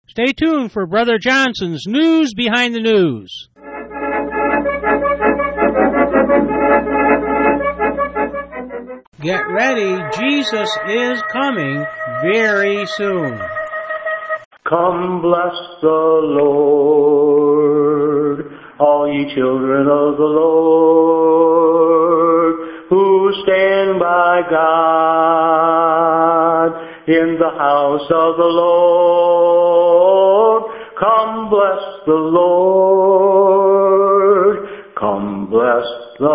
Stay tuned for Brother Johnson's News Behind the News. Get ready, Jesus is coming very soon. Come bless the Lord, all ye children of the Lord, who stand by God in the house of the Lord. Come bless the Lord, come bless the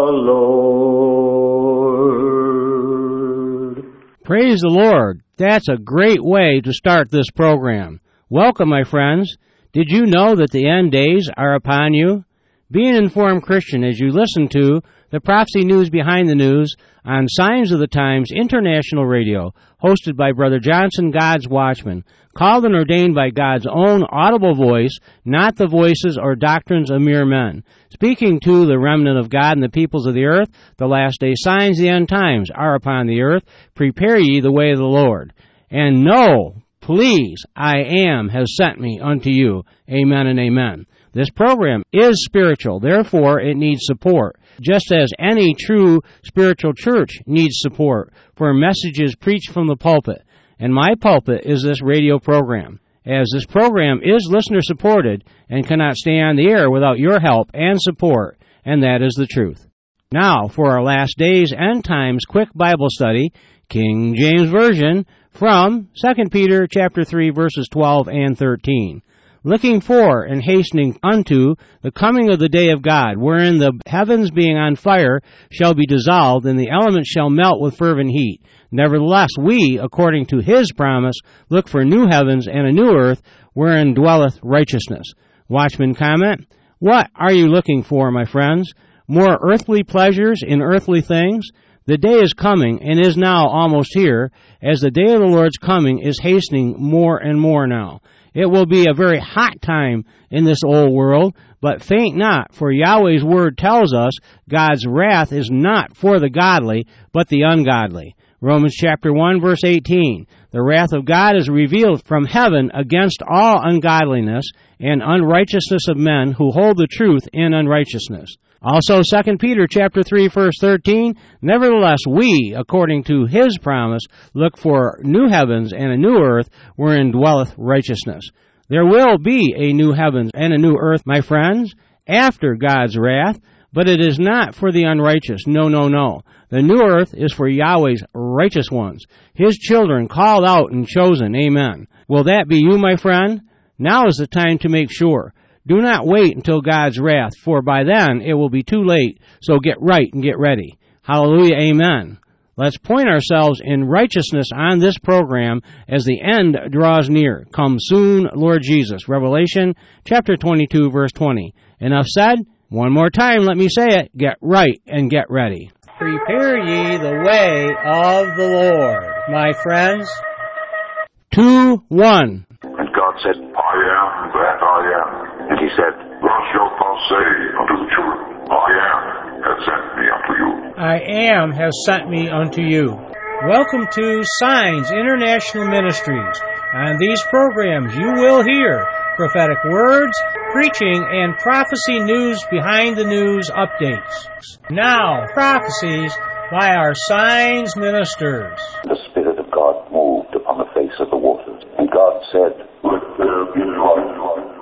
Lord. Praise the Lord. That's a great way to start this program. Welcome, my friends. Did you know that the end days are upon you? Be an informed Christian as you listen to the Prophecy News Behind the News on Signs of the Times International Radio, hosted by Brother Johnson, God's Watchman, called and ordained by God's own audible voice, not the voices or doctrines of mere men. Speaking to the remnant of God and the peoples of the earth, the last day signs, the end times are upon the earth. Prepare ye the way of the Lord. And know, please, I am has sent me unto you. Amen and amen. This program is spiritual, therefore it needs support, just as any true spiritual church needs support for messages preached from the pulpit. And my pulpit is this radio program, as this program is listener-supported and cannot stay on the air without your help and support, and that is the truth. Now, for our last days end times quick Bible study, King James Version, from 2 Peter chapter 3, verses 12 and 13. Looking for and hastening unto the coming of the day of God, wherein the heavens being on fire shall be dissolved, and the elements shall melt with fervent heat. Nevertheless, we, according to his promise, look for new heavens and a new earth, wherein dwelleth righteousness. Watchman comment, what are you looking for, my friends? More earthly pleasures in earthly things? The day is coming, and is now almost here, as the day of the Lord's coming is hastening more and more now. It will be a very hot time in this old world, but faint not, for Yahweh's word tells us God's wrath is not for the godly, but the ungodly. Romans chapter 1, verse 18. The wrath of God is revealed from heaven against all ungodliness and unrighteousness of men who hold the truth in unrighteousness. Also, 2 Peter chapter 3, verse 13, nevertheless we, according to his promise, look for new heavens and a new earth wherein dwelleth righteousness. There will be a new heavens and a new earth, my friends, after God's wrath, but it is not for the unrighteous. No, no, no. The new earth is for Yahweh's righteous ones, his children called out and chosen. Amen. Will that be you, my friend? Now is the time to make sure. Do not wait until God's wrath, for by then it will be too late, so get right and get ready. Hallelujah, amen. Let's point ourselves in righteousness on this program as the end draws near. Come soon, Lord Jesus. Revelation chapter 22, verse 20. Enough said? One more time, let me say it. Get right and get ready. Prepare ye the way of the Lord, my friends. 2, 1. And God said, I am that I am. And he said, thus shalt thou say unto the children, I am has sent me unto you. I am has sent me unto you. Welcome to Signs International Ministries. On these programs you will hear prophetic words, preaching, and prophecy news behind the news updates. Now, prophecies by our Signs ministers. The Spirit of God moved upon the face of the waters, and God said, Let there be light.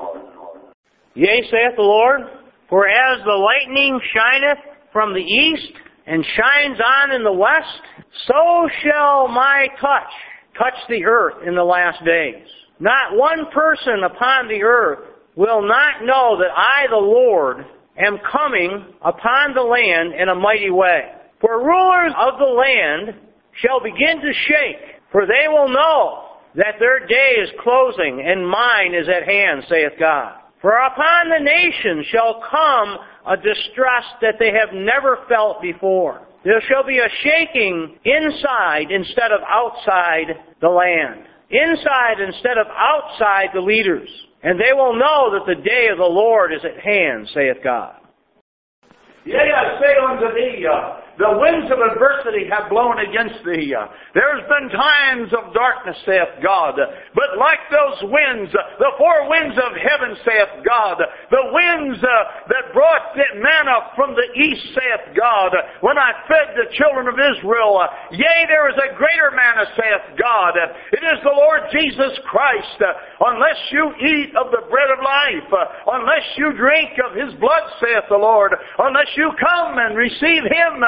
Yea, saith the Lord, for as the lightning shineth from the east, and shines on in the west, so shall my touch the earth in the last days. Not one person upon the earth will not know that I, the Lord, am coming upon the land in a mighty way. For rulers of the land shall begin to shake, for they will know that their day is closing, and mine is at hand, saith God. For upon the nations shall come a distress that they have never felt before. There shall be a shaking inside instead of outside the land. Inside instead of outside the leaders. And they will know that the day of the Lord is at hand, saith God. Yea, I say unto thee, The winds of adversity have blown against thee. There's been times of darkness, saith God. But like those winds, the four winds of heaven, saith God, the winds that brought manna from the east, saith God, when I fed the children of Israel, yea, there is a greater manna, saith God. It is the Lord Jesus Christ. Unless you eat of the bread of life, unless you drink of His blood, saith the Lord, unless you come and receive Him,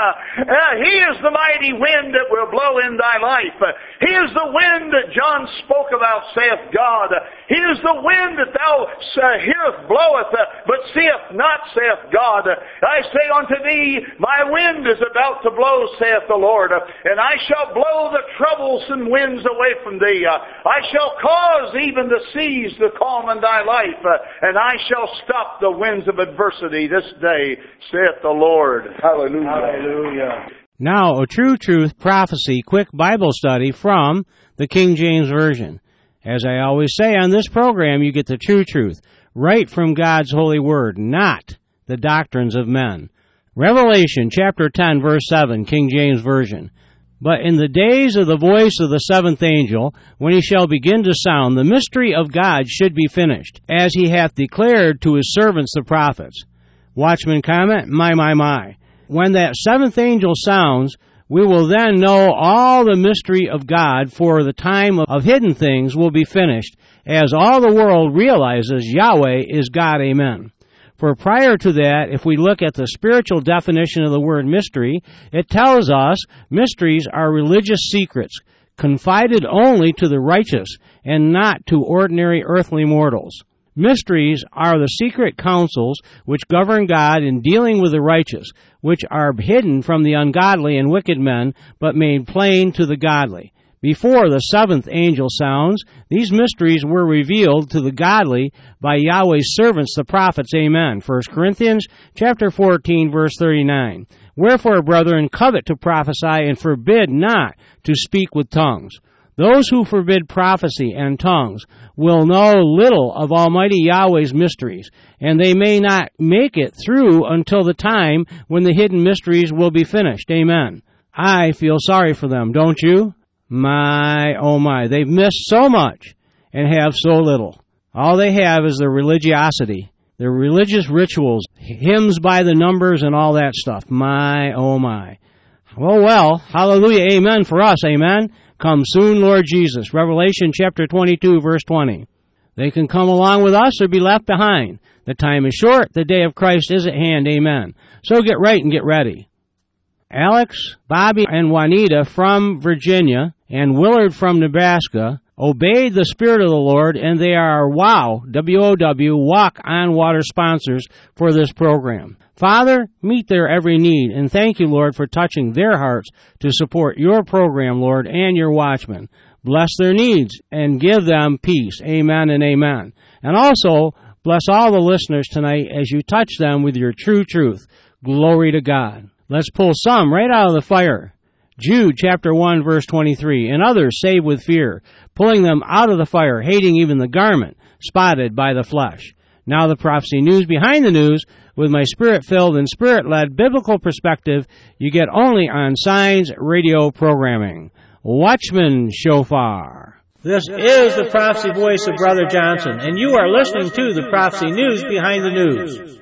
He is the mighty wind that will blow in thy life. He is the wind that John spoke about, saith God. He is the wind that thou hearest bloweth, but seest not, saith God. I say unto thee, my wind is about to blow, saith the Lord, and I shall blow the troublesome winds away from thee. I shall cause even the seas to calm in thy life, and I shall stop the winds of adversity this day, saith the Lord. Hallelujah. Hallelujah. Now, a True Truth Prophecy quick Bible study from the King James Version. As I always say on this program, you get the true truth, right from God's holy word, not the doctrines of men. Revelation chapter 10, verse 7, King James Version. But in the days of the voice of the seventh angel, when he shall begin to sound, the mystery of God should be finished, as he hath declared to his servants the prophets. Watchman comment, my. When that seventh angel sounds, we will then know all the mystery of God, for the time of hidden things will be finished, as all the world realizes Yahweh is God. Amen. For prior to that, if we look at the spiritual definition of the word mystery, it tells us mysteries are religious secrets, confided only to the righteous and not to ordinary earthly mortals. Mysteries are the secret counsels which govern God in dealing with the righteous, which are hidden from the ungodly and wicked men, but made plain to the godly. Before the seventh angel sounds, these mysteries were revealed to the godly by Yahweh's servants, the prophets. Amen. 1 Corinthians chapter 14, verse 39. Wherefore, brethren, covet to prophesy, and forbid not to speak with tongues. Those who forbid prophecy and tongues will know little of Almighty Yahweh's mysteries, and they may not make it through until the time when the hidden mysteries will be finished. Amen. I feel sorry for them, don't you? My, oh my, they've missed so much and have so little. All they have is their religiosity, their religious rituals, hymns by the numbers and all that stuff. My, oh my. Well, hallelujah, amen for us, amen. Come soon, Lord Jesus. Revelation chapter 22, verse 20. They can come along with us or be left behind. The time is short. The day of Christ is at hand. Amen. So get right and get ready. Alex, Bobby, and Juanita from Virginia and Willard from Nebraska obeyed the Spirit of the Lord, and they are W-O-W, Walk on Water sponsors for this program. Father, meet their every need, and thank you, Lord, for touching their hearts to support your program, Lord, and your watchmen. Bless their needs and give them peace. Amen and amen. And also, bless all the listeners tonight as you touch them with your true truth. Glory to God. Let's pull some right out of the fire. Jude chapter 1, verse 23. And others save with fear, pulling them out of the fire, hating even the garment spotted by the flesh. Now the prophecy news behind the news, with my spirit-filled and spirit-led biblical perspective, you get only on Signs Radio programming. Watchman Shofar. This is the prophecy voice of Brother Johnson, and you are listening to the prophecy news behind the news.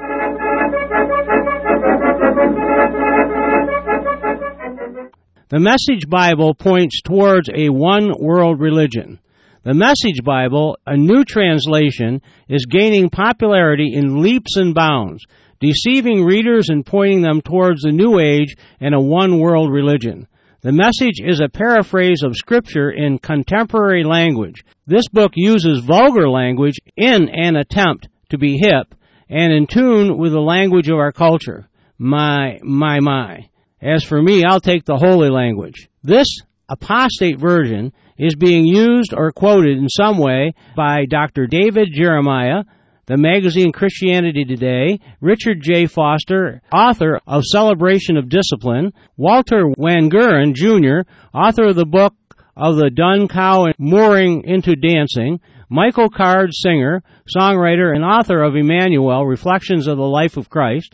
The Message Bible points towards a one-world religion. The Message Bible, a new translation, is gaining popularity in leaps and bounds, deceiving readers and pointing them towards the New Age and a one-world religion. The Message is a paraphrase of Scripture in contemporary language. This book uses vulgar language in an attempt to be hip and in tune with the language of our culture. My. As for me, I'll take the holy language. This apostate version is being used or quoted in some way by Dr. David Jeremiah, the magazine Christianity Today, Richard J. Foster, author of Celebration of Discipline, Walter Wangerin, Jr., author of the book of the Dun Cow and Mooring into Dancing, Michael Card, singer, songwriter, and author of Emmanuel, Reflections of the Life of Christ,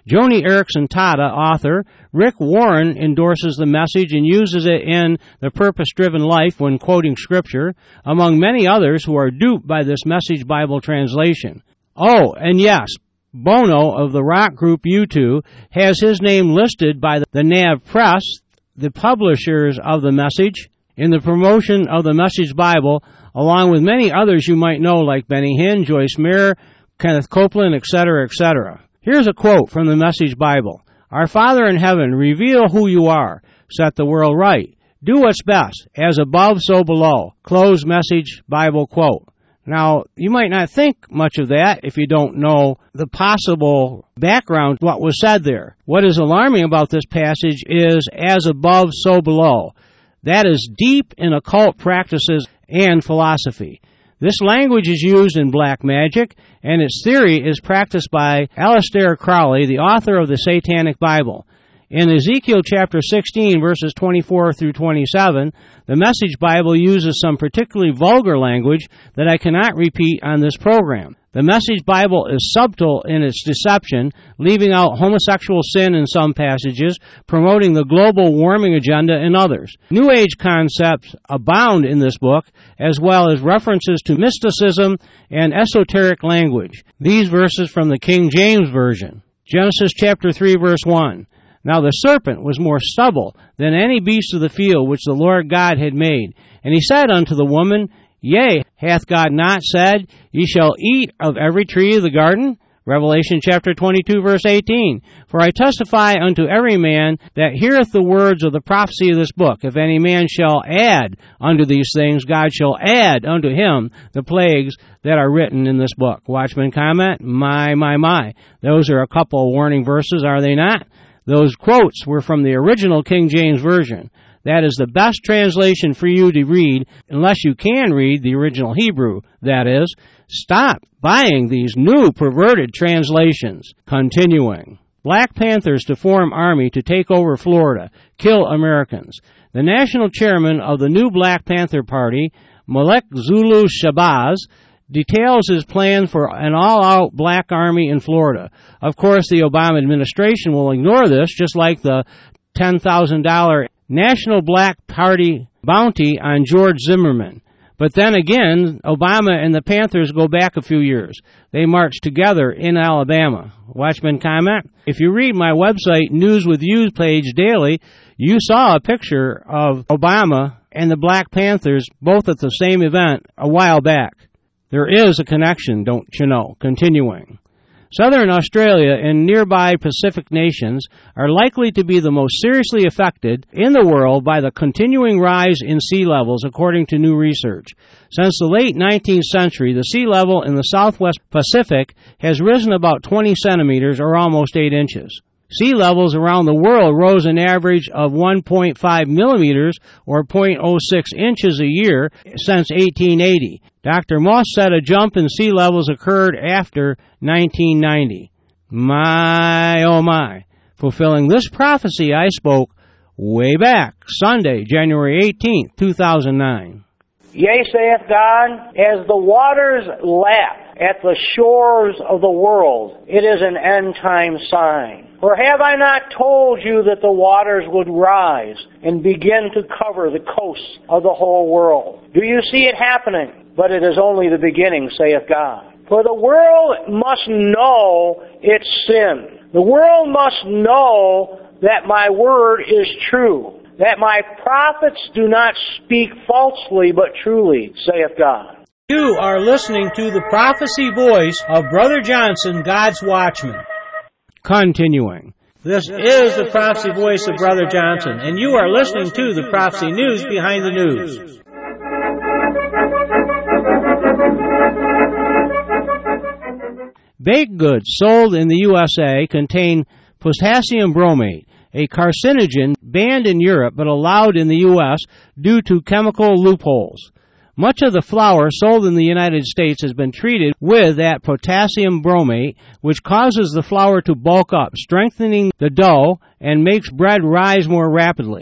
Joni Eareckson Tada, author. Rick Warren endorses the message and uses it in The Purpose-Driven Life when quoting Scripture, among many others who are duped by this Message Bible translation. Oh, and yes, Bono of the rock group U2 has his name listed by the NAV Press, the publishers of the message, in the promotion of the Message Bible, along with many others you might know like Benny Hinn, Joyce Meyer, Kenneth Copeland, etc., etc. Here's a quote from the Message Bible. Our Father in heaven, reveal who you are. Set the world right. Do what's best. As above, so below. Close Message Bible quote. Now, you might not think much of that if you don't know the possible background, what was said there. What is alarming about this passage is as above, so below. That is deep in occult practices and philosophy. This language is used in black magic, and its theory is practiced by Aleister Crowley, the author of the Satanic Bible. In Ezekiel chapter 16, verses 24 through 27, the Message Bible uses some particularly vulgar language that I cannot repeat on this program. The Message Bible is subtle in its deception, leaving out homosexual sin in some passages, promoting the global warming agenda in others. New Age concepts abound in this book, as well as references to mysticism and esoteric language. These verses from the King James Version. Genesis chapter 3, verse 1. Now the serpent was more subtle than any beast of the field which the Lord God had made. And he said unto the woman, Yea, hath God not said, Ye shall eat of every tree of the garden? Revelation chapter 22, verse 18. For I testify unto every man that heareth the words of the prophecy of this book. If any man shall add unto these things, God shall add unto him the plagues that are written in this book. Watchman comment, my. Those are a couple of warning verses, are they not? Those quotes were from the original King James Version. That is the best translation for you to read, unless you can read the original Hebrew, that is. Stop buying these new perverted translations. Continuing. Black Panthers to form army to take over Florida, kill Americans. The national chairman of the new Black Panther Party, Malek Zulu Shabazz, details his plan for an all-out black army in Florida. Of course, the Obama administration will ignore this, just like the $10,000 National Black Party bounty on George Zimmerman. But then again, Obama and the Panthers go back a few years. They marched together in Alabama. Watchman comment, if you read my website, News with You page daily, you saw a picture of Obama and the Black Panthers both at the same event a while back. There is a connection, don't you know? Continuing. Southern Australia and nearby Pacific nations are likely to be the most seriously affected in the world by the continuing rise in sea levels, according to new research. Since the late 19th century, the sea level in the Southwest Pacific has risen about 20 centimeters, or almost 8 inches. Sea levels around the world rose an average of 1.5 millimeters, or 0.06 inches a year, since 1880. Dr. Moss said a jump in sea levels occurred after 1990. My, oh my. Fulfilling this prophecy, I spoke way back, Sunday, January 18th, 2009. Yea, saith God, as the waters lap at the shores of the world, it is an end-time sign. For have I not told you that the waters would rise and begin to cover the coasts of the whole world? Do you see it happening? But it is only the beginning, saith God. For the world must know its sin. The world must know that my word is true, that my prophets do not speak falsely but truly, saith God. You are listening to the prophecy voice of Brother Johnson, God's Watchman. Continuing. This is the prophecy voice of Brother Johnson, and you are listening to the prophecy news behind the news. Baked goods sold in the USA contain potassium bromate, a carcinogen banned in Europe but allowed in the U.S. due to chemical loopholes. Much of the flour sold in the United States has been treated with that potassium bromate, which causes the flour to bulk up, strengthening the dough and makes bread rise more rapidly.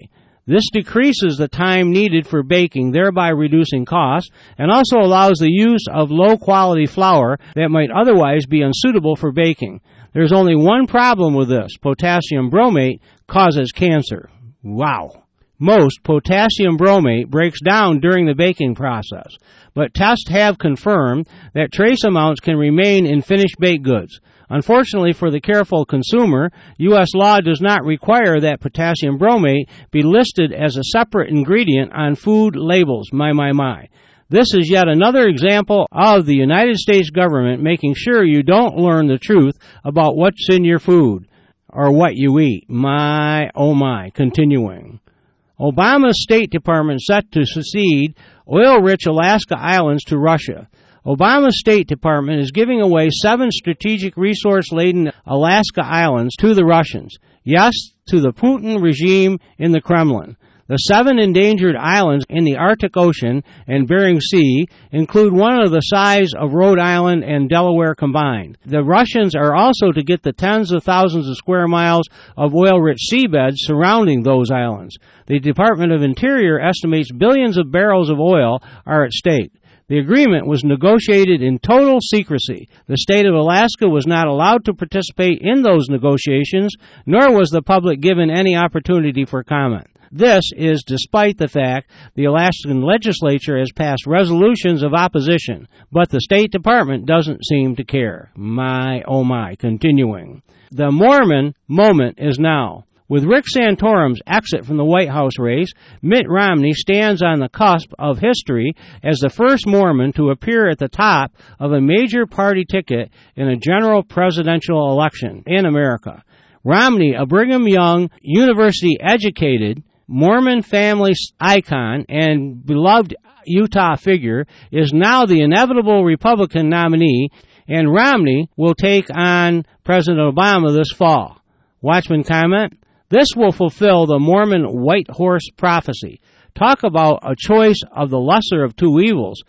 This decreases the time needed for baking, thereby reducing costs, and also allows the use of low-quality flour that might otherwise be unsuitable for baking. There's only one problem with this. Potassium bromate causes cancer. Wow. Most potassium bromate breaks down during the baking process, but tests have confirmed that trace amounts can remain in finished baked goods. Unfortunately for the careful consumer, U.S. law does not require that potassium bromate be listed as a separate ingredient on food labels. My. This is yet another example of the United States government making sure you don't learn the truth about what's in your food or what you eat. My. Continuing. Obama's State Department set to cede oil-rich Alaska islands to Russia. Obama's State Department is giving away 7 strategic resource-laden Alaska islands to the Russians. Yes, to the Putin regime in the Kremlin. The 7 endangered islands in the Arctic Ocean and Bering Sea include one of the size of Rhode Island and Delaware combined. The Russians are also to get the tens of thousands of square miles of oil-rich seabeds surrounding those islands. The Department of Interior estimates billions of barrels of oil are at stake. The agreement was negotiated in total secrecy. The state of Alaska was not allowed to participate in those negotiations, nor was the public given any opportunity for comment. This is despite the fact the Alaskan legislature has passed resolutions of opposition, but the State Department doesn't seem to care. My. Continuing. The Mormon moment is now. With Rick Santorum's exit from the White House race, Mitt Romney stands on the cusp of history as the first Mormon to appear at the top of a major party ticket in a general presidential election in America. Romney, a Brigham Young, university-educated, Mormon family icon and beloved Utah figure, is now the inevitable Republican nominee, and Romney will take on President Obama this fall. Watchman comment, this will fulfill the Mormon white horse prophecy. Talk about a choice of the lesser of two evils.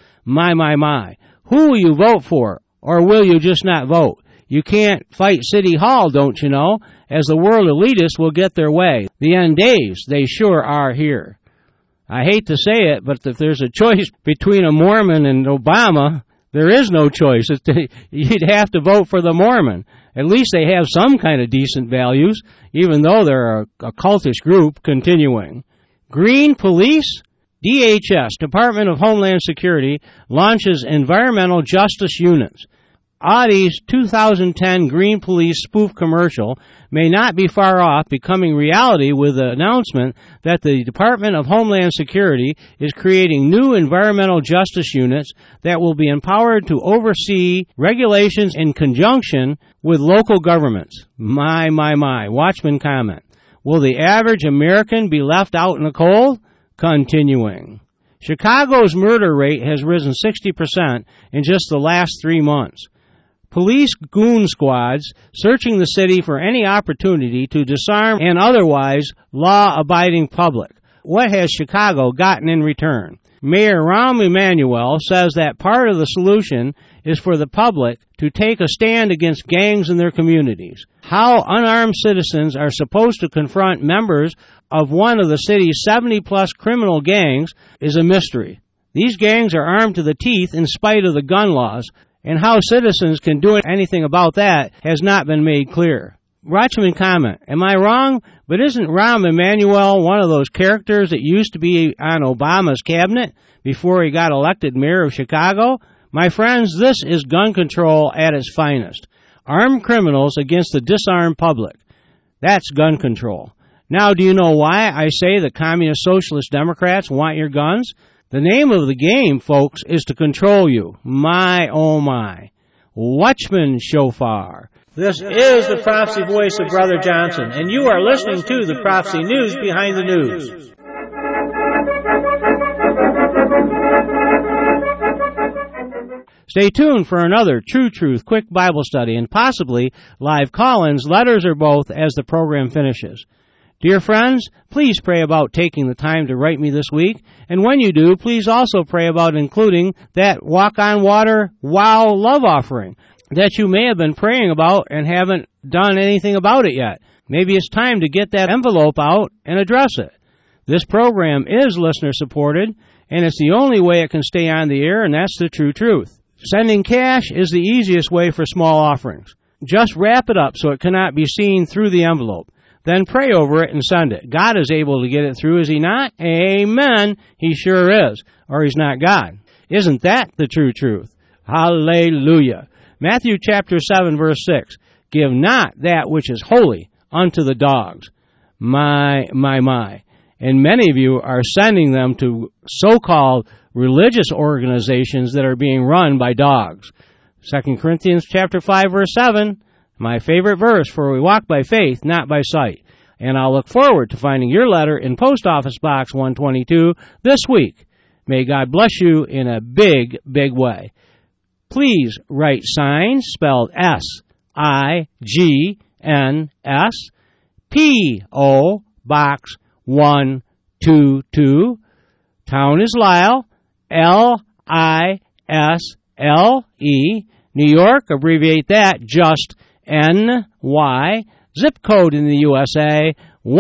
My. Who will you vote for, or will you just not vote? You can't fight City Hall, don't you know, as the world elitists will get their way. The end days, they sure are here. I hate to say it, but if there's a choice between a Mormon and Obama, there is no choice. You'd have to vote for the Mormon. At least they have some kind of decent values, even though they're a cultish group. Continuing. Green Police? DHS, Department of Homeland Security, launches environmental justice units. Audi's 2010 Green Police spoof commercial may not be far off becoming reality with the announcement that the Department of Homeland Security is creating new environmental justice units that will be empowered to oversee regulations in conjunction with local governments. My. Watchman comment. Will the average American be left out in the cold? Continuing. Chicago's murder rate has risen 60% in just the last 3 months. Police goon squads searching the city for any opportunity to disarm an otherwise law-abiding public. What has Chicago gotten in return? Mayor Rahm Emanuel says that part of the solution is for the public to take a stand against gangs in their communities. How unarmed citizens are supposed to confront members of one of the city's 70-plus criminal gangs is a mystery. These gangs are armed to the teeth in spite of the gun laws, and how citizens can do anything about that has not been made clear. Watchman comment, am I wrong? But isn't Rahm Emanuel one of those characters that used to be on Obama's cabinet before he got elected mayor of Chicago? My friends, this is gun control at its finest. Armed criminals against the disarmed public. That's gun control. Now, do you know why I say the communist socialist Democrats want your guns? The name of the game, folks, is to control you. My. Watchman Shofar. This is the prophecy voice of Brother Johnson, and you are listening to the Prophecy News Behind the News. Stay tuned for another True Truth quick Bible study and possibly live call-ins, letters, or both as the program finishes. Dear friends, please pray about taking the time to write me this week, and when you do, please also pray about including that Walk on Water Wow love offering that you may have been praying about and haven't done anything about it yet. Maybe it's time to get that envelope out and address it. This program is listener-supported, and it's the only way it can stay on the air, and that's the true truth. Sending cash is the easiest way for small offerings. Just wrap it up so it cannot be seen through the envelope. Then pray over it and send it. God is able to get it through, is He not? Amen. He sure is, or He's not God. Isn't that the true truth? Hallelujah. Matthew chapter 7, verse 6. Give not that which is holy unto the dogs. My. And many of you are sending them to so-called religious organizations that are being run by dogs. 2 Corinthians chapter 5, verse 7, my favorite verse, for we walk by faith, not by sight. And I'll look forward to finding your letter in Post Office Box 122 this week. May God bless you in a big, big way. Please write signs spelled S-I-G-N-S, P.O. Box 122. Town is Lisle, L-I-S-L-E. New York, abbreviate that, just N-Y. Zip code in the USA,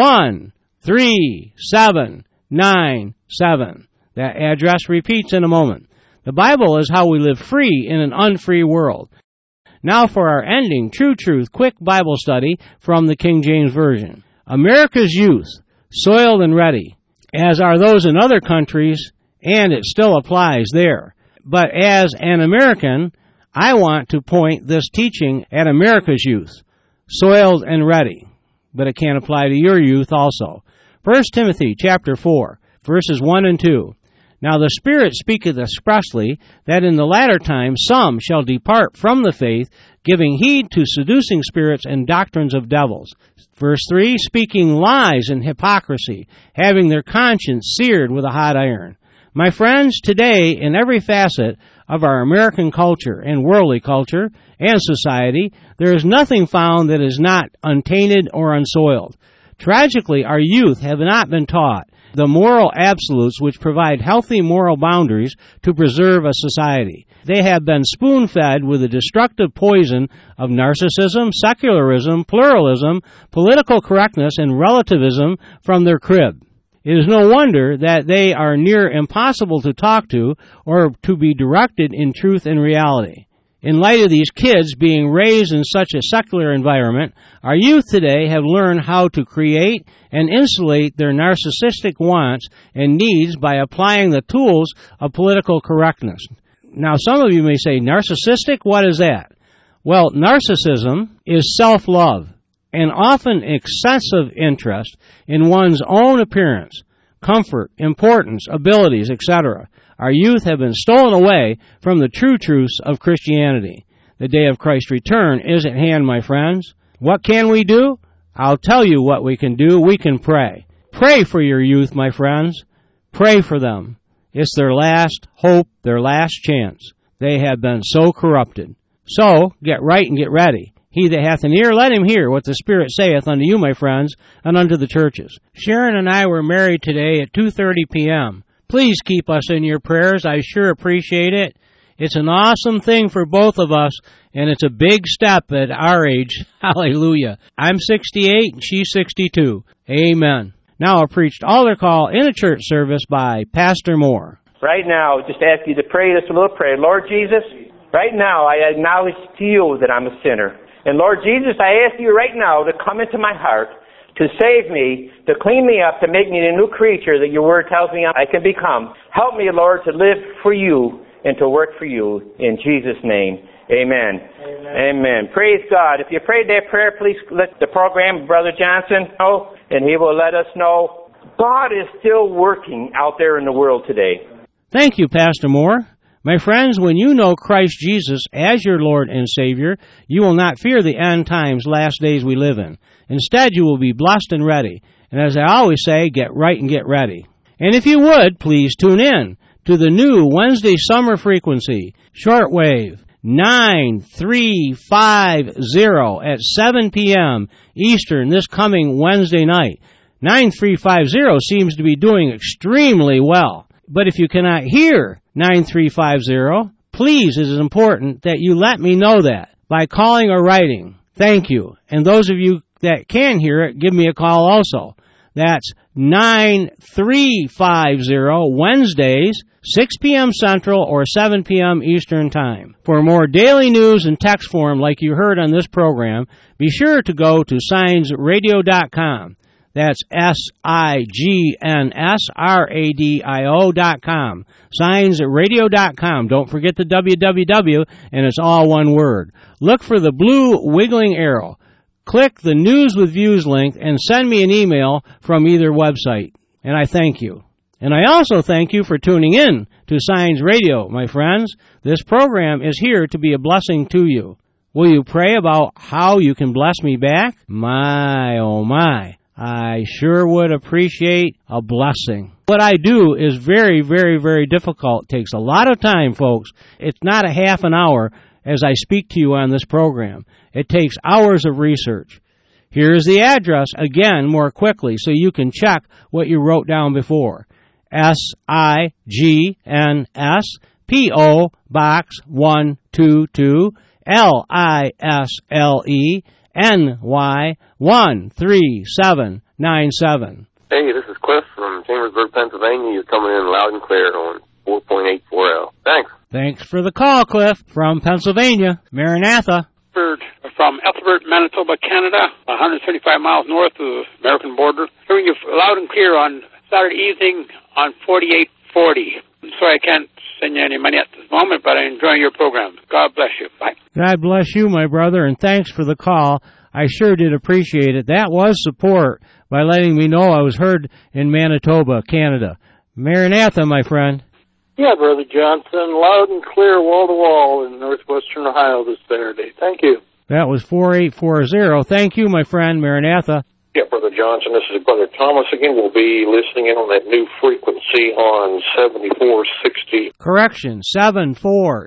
13797. That address repeats in a moment. The Bible is how we live free in an unfree world. Now for our ending True Truth quick Bible study from the King James Version. America's youth, soiled and ready, as are those in other countries, and it still applies there. But as an American, I want to point this teaching at America's youth, soiled and ready, but it can apply to your youth also. 1 Timothy chapter 4, verses 1 and 2. Now the Spirit speaketh expressly that in the latter time some shall depart from the faith, giving heed to seducing spirits and doctrines of devils. Verse 3, speaking lies and hypocrisy, having their conscience seared with a hot iron. My friends, today in every facet of our American culture and worldly culture and society, there is nothing found that is not untainted or unsoiled. Tragically, our youth have not been taught the moral absolutes which provide healthy moral boundaries to preserve a society. They have been spoon-fed with the destructive poison of narcissism, secularism, pluralism, political correctness, and relativism from their crib. It is no wonder that they are near impossible to talk to or to be directed in truth and reality. In light of these kids being raised in such a secular environment, our youth today have learned how to create and insulate their narcissistic wants and needs by applying the tools of political correctness. Now, some of you may say, narcissistic? What is that? Well, narcissism is self-love and often excessive interest in one's own appearance, comfort, importance, abilities, etc. Our youth have been stolen away from the true truths of Christianity. The day of Christ's return is at hand, my friends. What can we do? I'll tell you what we can do. We can pray. Pray for your youth, my friends. Pray for them. It's their last hope, their last chance. They have been so corrupted. So, get right and get ready. He that hath an ear, let him hear what the Spirit saith unto you, my friends, and unto the churches. Sharon and I were married today at 2:30 p.m. Please keep us in your prayers. I sure appreciate it. It's an awesome thing for both of us, and it's a big step at our age. Hallelujah. I'm 68 and she's 62. Amen. Now a preached altar call in a church service by Pastor Moore. Right now, just ask you to pray this little prayer. Lord Jesus, right now I acknowledge to you that I'm a sinner. And Lord Jesus, I ask you right now to come into my heart, to save me, to clean me up, to make me the new creature that your word tells me I can become. Help me, Lord, to live for you and to work for you. In Jesus' name, amen. Amen. Praise God. If you prayed that prayer, please let the program, Brother Johnson, know, and he will let us know. God is still working out there in the world today. Thank you, Pastor Moore. My friends, when you know Christ Jesus as your Lord and Savior, you will not fear the end times, last days we live in. Instead, you will be blessed and ready. And as I always say, get right and get ready. And if you would, please tune in to the new Wednesday summer frequency, shortwave 9350 at 7 p.m. Eastern this coming Wednesday night. 9350 seems to be doing extremely well. But if you cannot hear 9350, please, it is important that you let me know that by calling or writing. Thank you. And those of you that can hear it, give me a call also. That's 9350 Wednesdays, 6 p.m. Central or 7 p.m. Eastern Time. For more daily news in text form like you heard on this program, be sure to go to ScienceRadio.com. That's SIGNSRADIO.com. ScienceRadio.com. Don't forget the www, and it's all one word. Look for the blue wiggling arrow. Click the News with Views link and send me an email from either website. And I thank you. And I also thank you for tuning in to Science Radio, my friends. This program is here to be a blessing to you. Will you pray about how you can bless me back? My, oh my. I sure would appreciate a blessing. What I do is very, very, very difficult. It takes a lot of time, folks. It's not a half an hour as I speak to you on this program. It takes hours of research. Here's the address again more quickly so you can check what you wrote down before. SIGNS P.O. Box 122 LISLE NY 13797. Hey, this is Cliff from Chambersburg, Pennsylvania. You're coming in loud and clear on 4.84L. Thanks. Thanks for the call, Cliff, from Pennsylvania. Maranatha. From Ethelbert, Manitoba, Canada, 135 miles north of the American border. Hearing you loud and clear on Saturday evening on 4840. I'm sorry I can't send you any money at this moment, but I'm enjoying your program. God bless you. Bye. God bless you, my brother, and thanks for the call. I sure did appreciate it. That was support by letting me know I was heard in Manitoba, Canada. Maranatha, my friend. Yeah, Brother Johnson, loud and clear, wall to wall in northwestern Ohio this Saturday. Thank you. That was 4840. Thank you, my friend, Maranatha. Yeah, Brother Johnson, this is Brother Thomas again. We'll be listening in on that new frequency on 7460. Correction, 7490.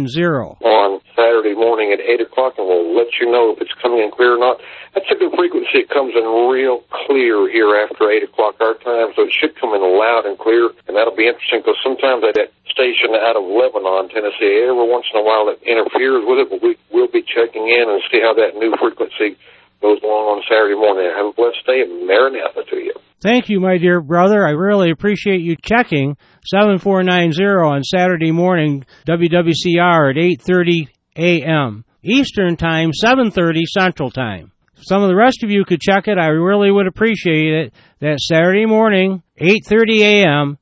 On Saturday morning at 8 o'clock, and we'll let you know if it's coming in clear or not. That's a good frequency. It comes in real clear here after 8 o'clock our time, so it should come in loud and clear, and that'll be interesting because sometimes at that station out of Lebanon, Tennessee, every once in a while it interferes with it, but we'll be checking in and see how that new frequency goes along on Saturday morning. Have a blessed day and Maranatha to you. Thank you, my dear brother. I really appreciate you checking 7490 on Saturday morning, WWCR at 8:30 a.m. Eastern Time, 7:30 Central Time. Some of the rest of you could check it. I really would appreciate it. That's Saturday morning, 8:30 a.m.,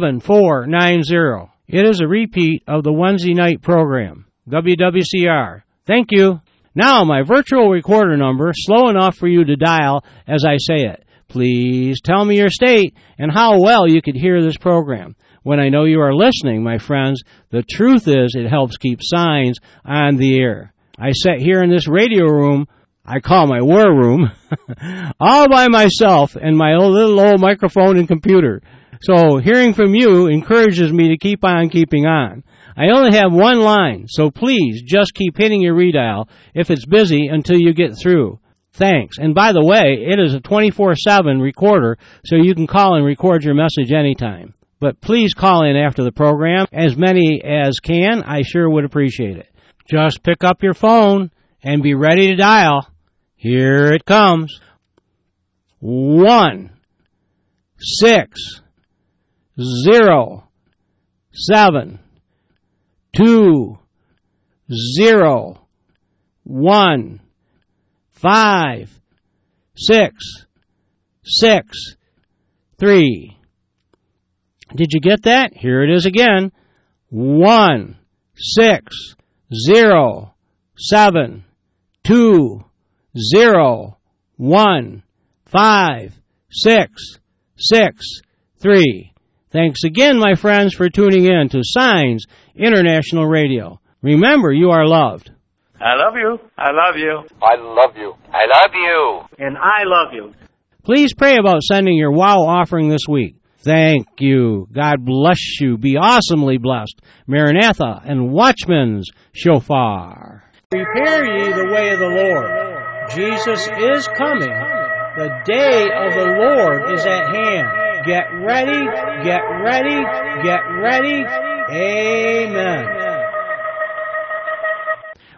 7490. It is a repeat of the Wednesday night program, WWCR. Thank you. Now, my virtual recorder number, slow enough for you to dial as I say it. Please tell me your state and how well you could hear this program. When I know you are listening, my friends, the truth is it helps keep signs on the air. I sit here in this radio room, I call my war room, all by myself and my little old microphone and computer. So hearing from you encourages me to keep on keeping on. I only have one line, so please just keep hitting your redial if it's busy until you get through. Thanks. And by the way, it is a 24/7 recorder, so you can call and record your message anytime. But please call in after the program. As many as can, I sure would appreciate it. Just pick up your phone and be ready to dial. Here it comes. 1-6-0-7 2-0-1-5-6-6-3. Did you get that? Here it is again. 1-6-0-7-2-0-1-5-6-6-3. Thanks again, my friends, for tuning in to Signs International Radio. Remember, you are loved. I love you. I love you. I love you. I love you. And I love you. Please pray about sending your WOW offering this week. Thank you. God bless you. Be awesomely blessed. Maranatha and Watchman's Shofar. Prepare ye the way of the Lord. Jesus is coming. The day of the Lord is at hand. Get ready, get ready, get ready. Amen.